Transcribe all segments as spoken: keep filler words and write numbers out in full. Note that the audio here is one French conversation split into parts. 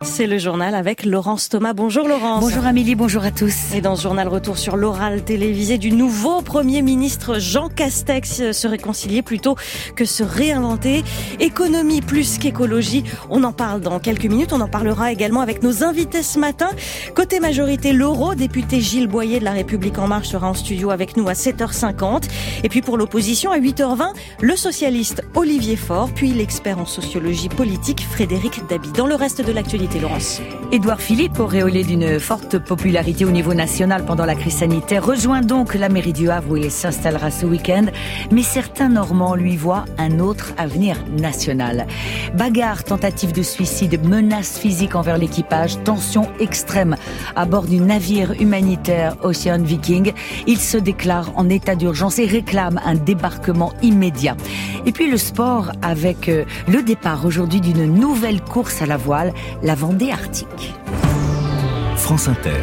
C'est le journal avec Laurence Thomas. Bonjour Laurence. Bonjour Amélie, bonjour à tous. Et dans ce journal, retour sur l'oral télévisé du nouveau Premier ministre Jean Castex, se réconcilier plutôt que se réinventer. Économie plus qu'écologie, on en parle dans quelques minutes. On en parlera également avec nos invités ce matin. Côté majorité, l'eurodéputé Gilles Boyer de La République En Marche sera en studio avec nous à sept heures cinquante. Et puis pour l'opposition, à huit heures vingt, le socialiste Olivier Faure, puis l'expert en sociologie politique Frédéric Dabi. Dans le reste de l'actualité, Laurence. Édouard Philippe, auréolé d'une forte popularité au niveau national pendant la crise sanitaire, rejoint donc la mairie du Havre où il s'installera ce week-end. Mais certains Normands lui voient un autre avenir national. Bagarre, tentative de suicide, menaces physiques envers l'équipage, tension extrême à bord du navire humanitaire Ocean Viking. Il se déclare en état d'urgence et réclame un débarquement immédiat. Et puis le sport avec le départ aujourd'hui d'une nouvelle course à la voile, la Vendée Arctique. France Inter.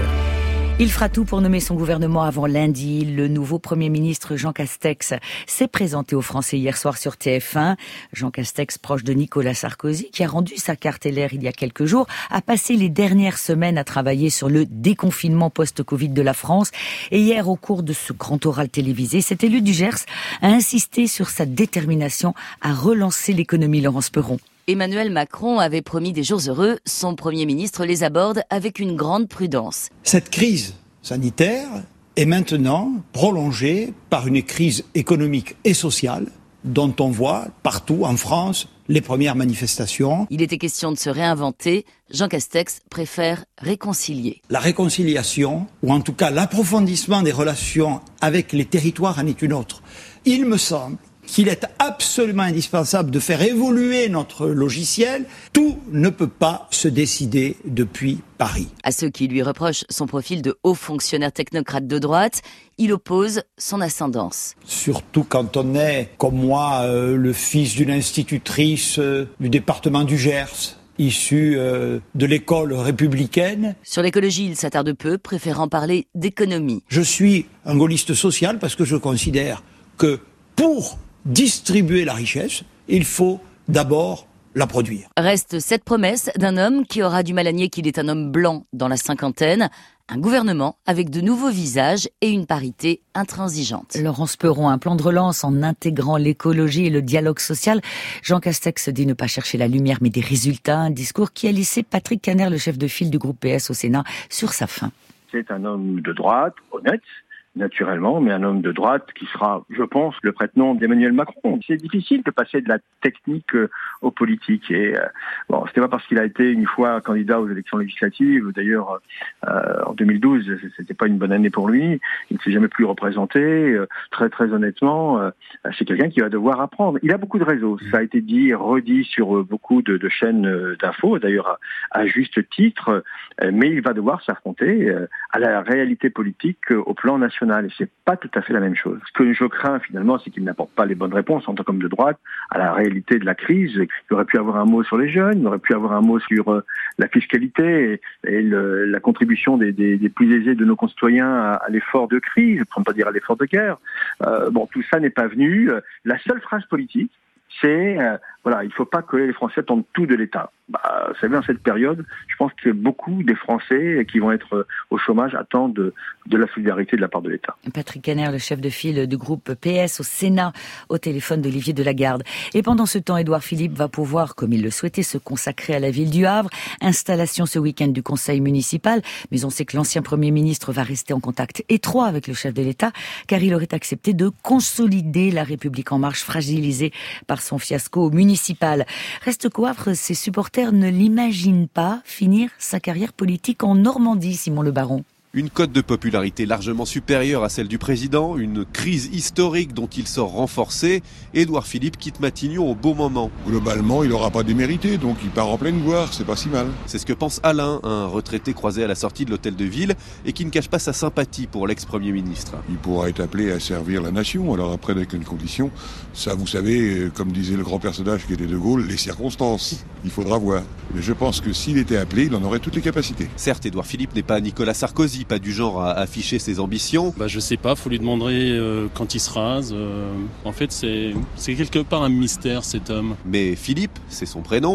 Il fera tout pour nommer son gouvernement avant lundi. Le nouveau Premier ministre Jean Castex s'est présenté aux Français hier soir sur T F un. Jean Castex, proche de Nicolas Sarkozy, qui a rendu sa carte L R il y a quelques jours, a passé les dernières semaines à travailler sur le déconfinement post-Covid de la France. Et hier, au cours de ce grand oral télévisé, cet élu du Gers a insisté sur sa détermination à relancer l'économie. Laurence Perron. Emmanuel Macron avait promis des jours heureux. Son Premier ministre les aborde avec une grande prudence. Cette crise sanitaire est maintenant prolongée par une crise économique et sociale dont on voit partout en France les premières manifestations. Il était question de se réinventer. Jean Castex préfère réconcilier. La réconciliation, ou en tout cas l'approfondissement des relations avec les territoires en est une autre. Il me semble qu'il est absolument indispensable de faire évoluer notre logiciel. Tout ne peut pas se décider depuis Paris. À ceux qui lui reprochent son profil de haut fonctionnaire technocrate de droite, il oppose son ascendance. Surtout quand on est, comme moi, euh, le fils d'une institutrice euh, du département du Gers, issu euh, de l'école républicaine. Sur l'écologie, il s'attarde peu, préférant parler d'économie. Je suis un gaulliste social parce que je considère que pour distribuer la richesse, il faut d'abord la produire. Reste cette promesse d'un homme qui aura du mal à nier qu'il est un homme blanc dans la cinquantaine, un gouvernement avec de nouveaux visages et une parité intransigeante. Laurence Perron, un plan de relance en intégrant l'écologie et le dialogue social. Jean Castex dit ne pas chercher la lumière mais des résultats, un discours qui a laissé Patrick Kanner, le chef de file du groupe P S au Sénat, sur sa faim. C'est un homme de droite, honnête, naturellement, mais un homme de droite qui sera, je pense, le prête-nom d'Emmanuel Macron. C'est difficile de passer de la technique euh, au politique. Et euh, bon, c'était pas parce qu'il a été une fois candidat aux élections législatives. D'ailleurs, euh, en deux mille douze, c'était pas une bonne année pour lui. Il ne s'est jamais plus représenté. Euh, très, très honnêtement, euh, c'est quelqu'un qui va devoir apprendre. Il a beaucoup de réseaux. Ça a été dit et redit sur euh, beaucoup de, de chaînes euh, d'infos, d'ailleurs à, à juste titre. Euh, mais il va devoir s'affronter euh, à la réalité politique euh, au plan national. Et c'est pas tout à fait la même chose. Ce que je crains finalement, c'est qu'il n'apporte pas les bonnes réponses en tant qu'homme de droite à la réalité de la crise. Il aurait pu avoir un mot sur les jeunes, il aurait pu avoir un mot sur euh, la fiscalité et, et le, la contribution des, des, des plus aisés de nos concitoyens à, à l'effort de crise, pour ne pas dire à l'effort de guerre. Euh, bon, tout ça n'est pas venu. La seule phrase politique, c'est euh, voilà, il ne faut pas que les Français attendent tout de l'État. Bah, vous savez, en cette période, je pense que beaucoup des Français qui vont être au chômage attendent de, de la solidarité de la part de l'État. Patrick Kanner, le chef de file du groupe P S au Sénat, au téléphone d'Olivier Delagarde. Et pendant ce temps, Édouard Philippe va pouvoir, comme il le souhaitait, se consacrer à la ville du Havre. Installation ce week-end du conseil municipal. Mais on sait que l'ancien Premier ministre va rester en contact étroit avec le chef de l'État, car il aurait accepté de consolider la République En Marche, fragilisée par son fiasco municipal. Reste qu'au Havre, ses supporters ne l'imagine pas finir sa carrière politique en Normandie, Simon Le Baron. Une cote de popularité largement supérieure à celle du président, une crise historique dont il sort renforcé. Édouard Philippe quitte Matignon au bon moment. Globalement, il n'aura pas démérité, donc il part en pleine gloire, c'est pas si mal. C'est ce que pense Alain, un retraité croisé à la sortie de l'hôtel de ville et qui ne cache pas sa sympathie pour l'ex-premier ministre. Il pourra être appelé à servir la nation, alors après avec une condition, ça vous savez, comme disait le grand personnage qui était De Gaulle, les circonstances. Il faudra voir. Mais je pense que s'il était appelé, il en aurait toutes les capacités. Certes, Édouard Philippe n'est pas Nicolas Sarkozy, pas du genre à afficher ses ambitions. Bah je sais pas, faut lui demander euh, quand il se rase. Euh, en fait, c'est, c'est quelque part un mystère cet homme. Mais Philippe, c'est son prénom,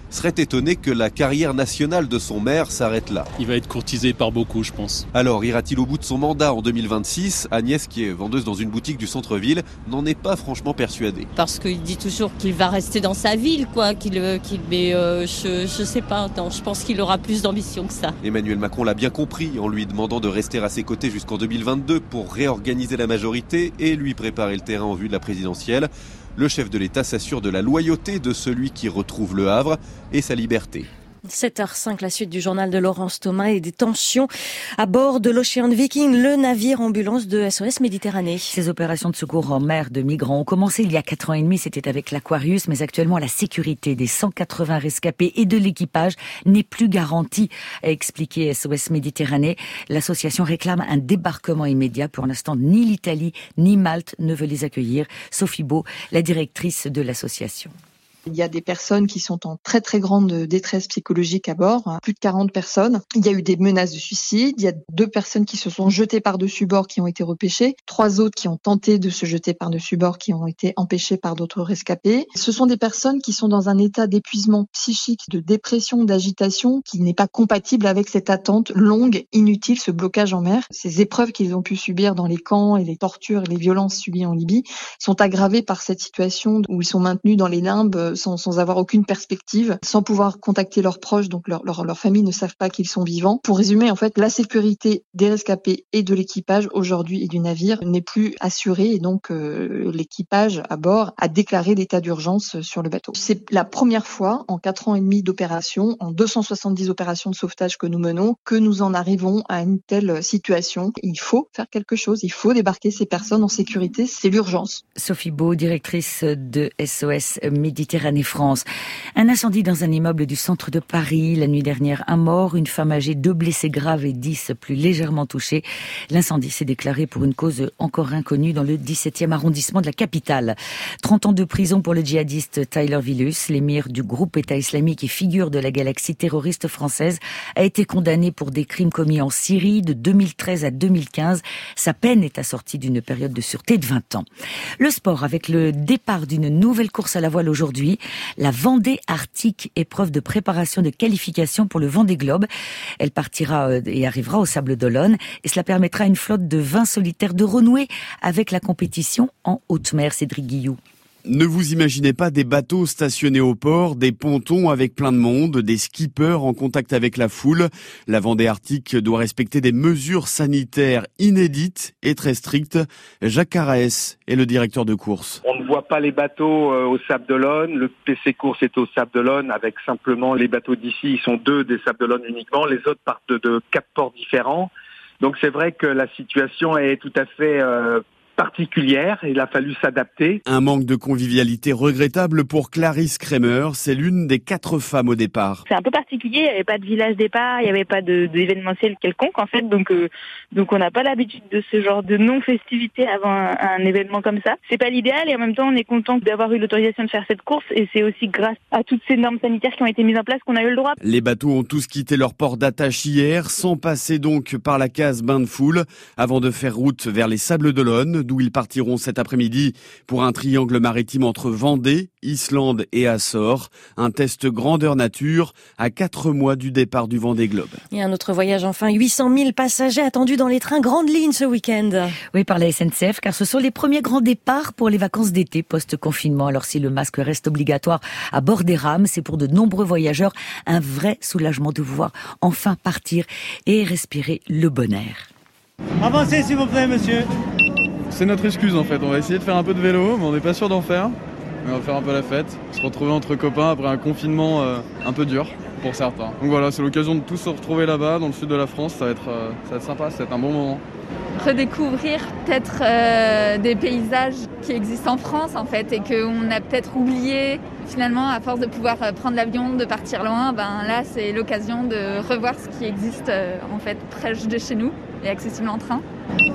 serait étonné que la carrière nationale de son maire s'arrête là. Il va être courtisé par beaucoup, je pense. Alors, ira-t-il au bout de son mandat en deux mille vingt-six ? Agnès, qui est vendeuse dans une boutique du centre-ville, n'en est pas franchement persuadée. Parce qu'il dit toujours qu'il va rester dans sa ville, quoi. Qu'il, qu'il, mais euh, je, je sais pas. Non, je pense qu'il aura plus d'ambition que ça. Emmanuel Macron l'a bien compris en lui demandant de rester à ses côtés jusqu'en deux mille vingt-deux pour réorganiser la majorité et lui préparer le terrain en vue de la présidentielle. Le chef de l'État s'assure de la loyauté de celui qui retrouve le Havre et sa liberté. sept heures cinq, la suite du journal de Laurence Thomas et des tensions à bord de l'Ocean Viking, le navire ambulance de S O S Méditerranée. Ces opérations de secours en mer de migrants ont commencé il y a quatre ans et demi, c'était avec l'Aquarius, mais actuellement la sécurité des cent quatre-vingts rescapés et de l'équipage n'est plus garantie, a expliqué S O S Méditerranée. L'association réclame un débarquement immédiat. Pour l'instant, ni l'Italie ni Malte ne veut les accueillir. Sophie Beau, la directrice de l'association. Il y a des personnes qui sont en très très grande détresse psychologique à bord, plus de quarante personnes. Il y a eu des menaces de suicide, il y a deux personnes qui se sont jetées par-dessus bord qui ont été repêchées, trois autres qui ont tenté de se jeter par-dessus bord qui ont été empêchées par d'autres rescapés. Ce sont des personnes qui sont dans un état d'épuisement psychique, de dépression, d'agitation qui n'est pas compatible avec cette attente longue, inutile, ce blocage en mer. Ces épreuves qu'ils ont pu subir dans les camps et les tortures et les violences subies en Libye sont aggravées par cette situation où ils sont maintenus dans les limbes Sans, sans avoir aucune perspective, sans pouvoir contacter leurs proches, donc leur, leur, leur famille ne savent pas qu'ils sont vivants. Pour résumer, en fait, la sécurité des rescapés et de l'équipage aujourd'hui et du navire n'est plus assurée et donc euh, l'équipage à bord a déclaré l'état d'urgence sur le bateau. C'est la première fois en quatre ans et demi d'opération, en deux cent soixante-dix opérations de sauvetage que nous menons, que nous en arrivons à une telle situation. Il faut faire quelque chose, il faut débarquer ces personnes en sécurité, c'est l'urgence. Sophie Beau, directrice de S O S Méditerranée France. Un incendie dans un immeuble du centre de Paris. La nuit dernière, un mort, une femme âgée, deux blessés graves et dix plus légèrement touchés. L'incendie s'est déclaré pour une cause encore inconnue dans le dix-septième arrondissement de la capitale. trente ans de prison pour le djihadiste Tyler Villus, l'émir du groupe État islamique et figure de la galaxie terroriste française, a été condamné pour des crimes commis en Syrie de deux mille treize à deux mille quinze. Sa peine est assortie d'une période de sûreté de vingt ans. Le sport avec le départ d'une nouvelle course à la voile aujourd'hui. La Vendée Arctique, épreuve de préparation de qualification pour le Vendée Globe. Elle partira et arrivera au Sables d'Olonne et cela permettra à une flotte de vingt solitaires de renouer avec la compétition en haute mer. Cédric Guillou. Ne vous imaginez pas des bateaux stationnés au port, des pontons avec plein de monde, des skippers en contact avec la foule. La Vendée Arctique doit respecter des mesures sanitaires inédites et très strictes. Jacques Carès est le directeur de course. On ne voit pas les bateaux au Sables d'Olonne. Le P C Course est au Sables d'Olonne avec simplement les bateaux d'ici. Ils sont deux des Sables d'Olonne uniquement. Les autres partent de, de quatre ports différents. Donc c'est vrai que la situation est tout à fait euh, particulière, il a fallu s'adapter. Un manque de convivialité regrettable pour Clarisse Kremer, c'est l'une des quatre femmes au départ. C'est un peu particulier, il n'y avait pas de village départ, il n'y avait pas de, d'événementiel quelconque en fait, donc euh, donc on n'a pas l'habitude de ce genre de non-festivité avant un, un événement comme ça. C'est pas l'idéal et en même temps on est content d'avoir eu l'autorisation de faire cette course et c'est aussi grâce à toutes ces normes sanitaires qui ont été mises en place qu'on a eu le droit. Les bateaux ont tous quitté leur port d'attache hier, sans passer donc par la case bain de foule, avant de faire route vers les Sables d'Olonne, d'où ils partiront cet après-midi pour un triangle maritime entre Vendée, Islande et Açores. Un test grandeur nature à quatre mois du départ du Vendée Globe. Et un autre voyage enfin, huit cent mille passagers attendus dans les trains Grande Ligne ce week-end. Oui, par la S N C F, car ce sont les premiers grands départs pour les vacances d'été post-confinement. Alors si le masque reste obligatoire à bord des rames, c'est pour de nombreux voyageurs un vrai soulagement de pouvoir enfin partir et respirer le bon air. Avancez s'il vous plaît, monsieur. C'est notre excuse en fait, on va essayer de faire un peu de vélo, mais on n'est pas sûr d'en faire. Mais on va faire un peu la fête, se retrouver entre copains après un confinement euh, un peu dur pour certains. Donc voilà, c'est l'occasion de tous se retrouver là-bas, dans le sud de la France, ça va être, euh, ça va être sympa, ça va être un bon moment. Redécouvrir peut-être euh, des paysages qui existent en France en fait et qu'on a peut-être oublié. Finalement, à force de pouvoir prendre l'avion, de partir loin, ben là c'est l'occasion de revoir ce qui existe euh, en fait près de chez nous et accessible en train.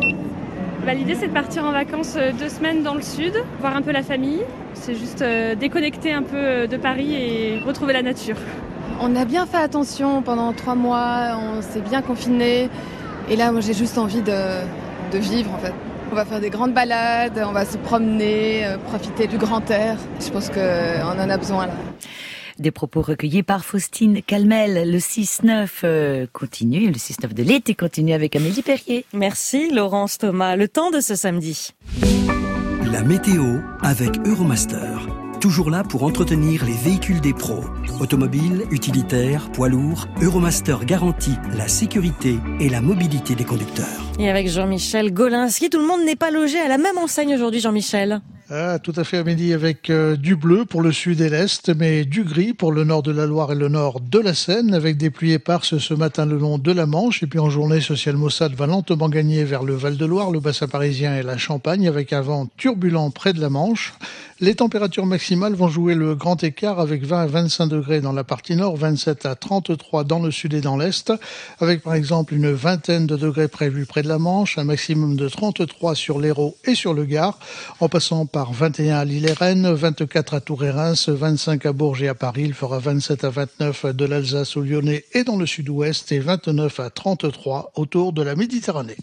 Bah, l'idée c'est de partir en vacances deux semaines dans le sud, voir un peu la famille. C'est juste euh, déconnecter un peu de Paris et retrouver la nature. On a bien fait attention pendant trois mois, on s'est bien confinés. Et là, moi j'ai juste envie de, de vivre en fait. On va faire des grandes balades, on va se promener, euh, profiter du grand air. Je pense qu'on en a besoin là. Des propos recueillis par Faustine Calmel. Le six neuf euh, continue, le six neuf de l'été continue avec Amélie Perrier. Merci Laurence Thomas. Le temps de ce samedi. La météo avec Euromaster. Toujours là pour entretenir les véhicules des pros. Automobiles, utilitaires, poids lourds, Euromaster garantit la sécurité et la mobilité des conducteurs. Et avec Jean-Michel Golinski, tout le monde n'est pas logé à la même enseigne aujourd'hui, Jean-Michel. Ah, tout à fait, Amélie, avec euh, du bleu pour le sud et l'est, mais du gris pour le nord de la Loire et le nord de la Seine, avec des pluies éparses ce matin le long de la Manche. Et puis en journée, Social Maussade va lentement gagner vers le Val-de-Loire, le bassin parisien et la Champagne, avec un vent turbulent près de la Manche. Les températures maximales vont jouer le grand écart avec vingt à vingt-cinq degrés dans la partie nord, vingt-sept à trente-trois dans le sud et dans l'est, avec par exemple une vingtaine de degrés prévus près de la Manche, un maximum de trente-trois sur l'Hérault et sur le Gard, en passant par vingt et un à Lille et Rennes, vingt-quatre à Tours et Reims, vingt-cinq à Bourges et à Paris. Il fera vingt-sept à vingt-neuf de l'Alsace au Lyonnais et dans le sud-ouest et vingt-neuf à trente-trois autour de la Méditerranée.